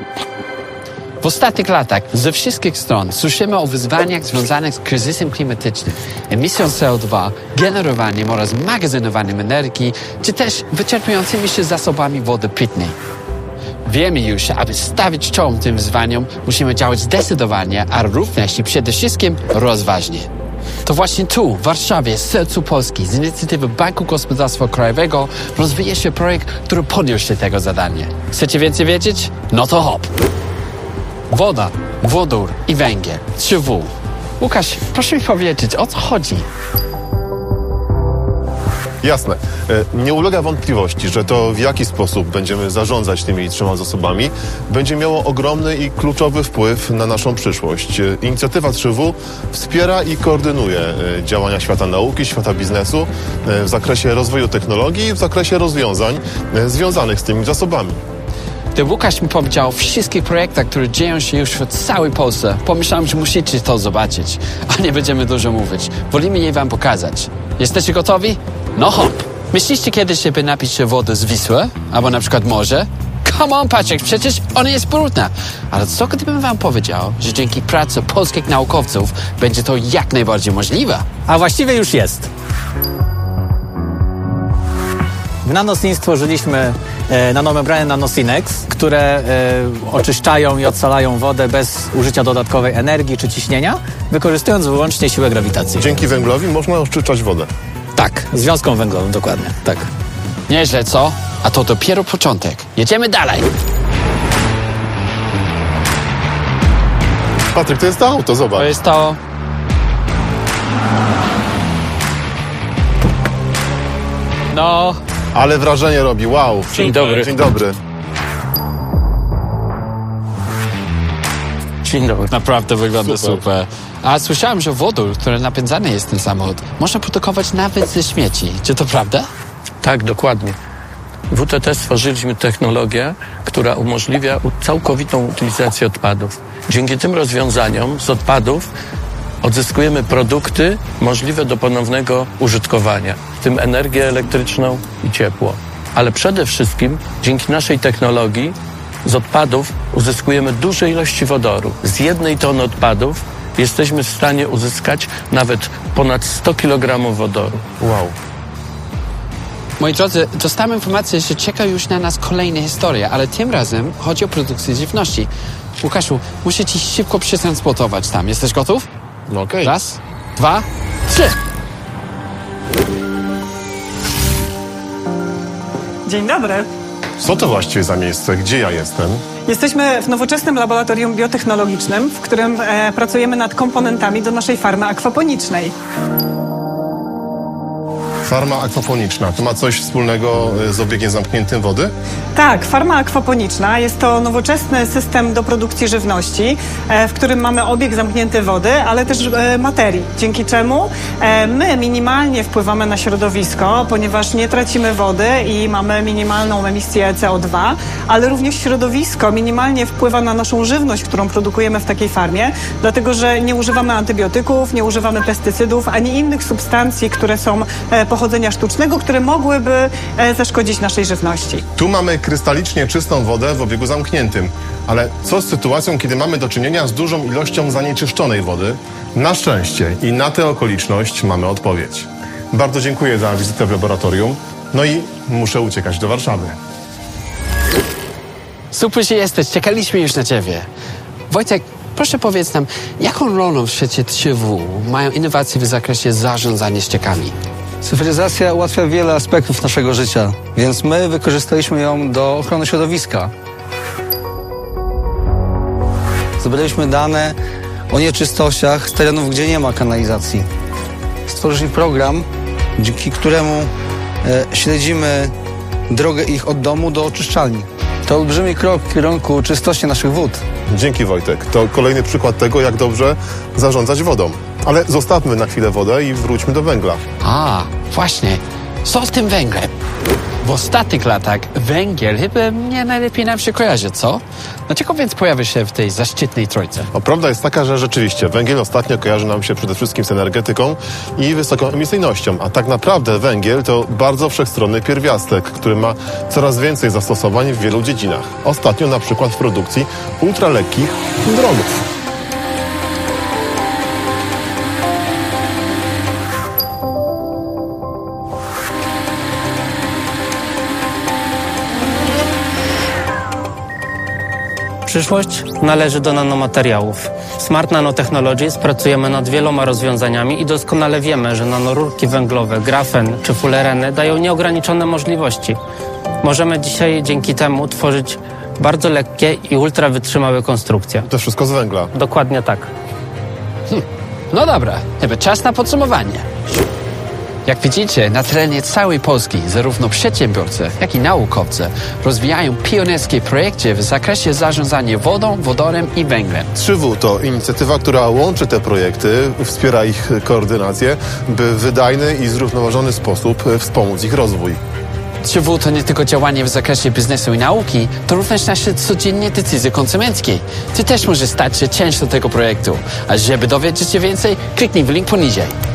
W ostatnich latach ze wszystkich stron słyszymy o wyzwaniach związanych z kryzysem klimatycznym, emisją CO2, generowaniem oraz magazynowaniem energii, czy też wyczerpującymi się zasobami wody pitnej. Wiemy już, że aby stawić czoło tym wyzwaniom, musimy działać zdecydowanie, a również i przede wszystkim rozważnie. To właśnie tu, w Warszawie, w sercu Polski, z inicjatywy Banku Gospodarstwa Krajowego rozwija się projekt, który podjął się tego zadania. Chcecie więcej wiedzieć? No to hop! Woda, wodór i węgiel. 3W. Łukasz, proszę mi powiedzieć, o co chodzi? Jasne. Nie ulega wątpliwości, że to w jaki sposób będziemy zarządzać tymi trzema zasobami będzie miało ogromny i kluczowy wpływ na naszą przyszłość. Inicjatywa 3W wspiera i koordynuje działania świata nauki, świata biznesu w zakresie rozwoju technologii i w zakresie rozwiązań związanych z tymi zasobami. Gdy Łukasz mi powiedział o wszystkich projektach, które dzieją się już w całej Polsce, pomyślałem, że musicie to zobaczyć. A nie będziemy dużo mówić. Wolimy je wam pokazać. Jesteście gotowi? No hop! Myśliście kiedyś, żeby napić się wody z Wisły? Albo na przykład morze? Come on, Patrick, przecież ona jest brudna. Ale co gdybym wam powiedział, że dzięki pracy polskich naukowców będzie to jak najbardziej możliwe? A właściwie już jest. W NanoSyn stworzyliśmy nanomembrany NanoSynex, które oczyszczają i odsalają wodę bez użycia dodatkowej energii czy ciśnienia, wykorzystując wyłącznie siłę grawitacji. Dzięki węglowi można oczyszczać wodę. Tak, związkom węglowym, dokładnie, tak. Nieźle, co? A to dopiero początek. Jedziemy dalej! Patryk, to jest to auto, zobacz. To jest to... No... Ale wrażenie robi, wow. Dzień dobry. Dzień dobry. Dzień dobry. Naprawdę wygląda super. A słyszałem, że wodór, który napędzany jest ten samochód, można produkować nawet ze śmieci. Czy to prawda? Tak, dokładnie. W WTT stworzyliśmy technologię, która umożliwia całkowitą utylizację odpadów. Dzięki tym rozwiązaniom z odpadów odzyskujemy produkty możliwe do ponownego użytkowania, w tym energię elektryczną i ciepło. Ale przede wszystkim dzięki naszej technologii z odpadów uzyskujemy duże ilości wodoru. Z 1 tony odpadów jesteśmy w stanie uzyskać nawet ponad 100 kg wodoru. Wow. Moi drodzy, dostałem informację, że czeka już na nas kolejna historia, ale tym razem chodzi o produkcję żywności. Łukaszu, muszę ci szybko przetransportować tam. Jesteś gotów? No okej. 1, 2, 3. Dzień dobry. Co to właściwie za miejsce? Gdzie ja jestem? Jesteśmy w nowoczesnym laboratorium biotechnologicznym, w którym pracujemy nad komponentami do naszej farmy akwaponicznej. Farma akwaponiczna. To ma coś wspólnego z obiegiem zamkniętym wody? Tak, farma akwaponiczna jest to nowoczesny system do produkcji żywności, w którym mamy obieg zamknięty wody, ale też materii, dzięki czemu my minimalnie wpływamy na środowisko, ponieważ nie tracimy wody i mamy minimalną emisję CO2, ale również środowisko minimalnie wpływa na naszą żywność, którą produkujemy w takiej farmie, dlatego że nie używamy antybiotyków, nie używamy pestycydów, ani innych substancji, które są pochodzenia sztucznego, które mogłyby zaszkodzić naszej żywności. Tu mamy krystalicznie czystą wodę w obiegu zamkniętym. Ale co z sytuacją, kiedy mamy do czynienia z dużą ilością zanieczyszczonej wody? Na szczęście i na tę okoliczność mamy odpowiedź. Bardzo dziękuję za wizytę w laboratorium. No i muszę uciekać do Warszawy. Super, że jesteś. Czekaliśmy już na ciebie. Wojtek, proszę powiedz nam, jaką rolą w świecie 3W mają innowacje w zakresie zarządzania ściekami? Cyfryzacja ułatwia wiele aspektów naszego życia, więc my wykorzystaliśmy ją do ochrony środowiska. Zebraliśmy dane o nieczystościach z terenów, gdzie nie ma kanalizacji. Stworzyliśmy program, dzięki któremu śledzimy drogę ich od domu do oczyszczalni. To olbrzymi krok w kierunku czystości naszych wód. Dzięki, Wojtek. To kolejny przykład tego, jak dobrze zarządzać wodą. Ale zostawmy na chwilę wodę i wróćmy do węgla. A, właśnie. Co z tym węglem? W ostatnich latach węgiel chyba nie najlepiej nam się kojarzy, co? Dlaczego więc pojawia się w tej zaszczytnej trójce? Prawda jest taka, że rzeczywiście węgiel ostatnio kojarzy nam się przede wszystkim z energetyką i wysoką emisyjnością, a tak naprawdę węgiel to bardzo wszechstronny pierwiastek, który ma coraz więcej zastosowań w wielu dziedzinach. Ostatnio na przykład w produkcji ultralekkich dronów. Przyszłość należy do nanomateriałów. W Smart Nanotechnologies pracujemy nad wieloma rozwiązaniami i doskonale wiemy, że nanorurki węglowe, grafen czy fulereny dają nieograniczone możliwości. Możemy dzisiaj dzięki temu tworzyć bardzo lekkie i ultrawytrzymałe konstrukcje. To wszystko z węgla. Dokładnie tak. No dobra, chyba czas na podsumowanie. Jak widzicie, na terenie całej Polski zarówno przedsiębiorcy, jak i naukowcy rozwijają pionierskie projekty w zakresie zarządzania wodą, wodorem i węglem. 3W to inicjatywa, która łączy te projekty, wspiera ich koordynację, by w wydajny i zrównoważony sposób wspomóc ich rozwój. 3W to nie tylko działanie w zakresie biznesu i nauki, to również nasze codzienne decyzje konsumenckie. Ty też możesz stać się częścią tego projektu. A żeby dowiedzieć się więcej, kliknij w link poniżej.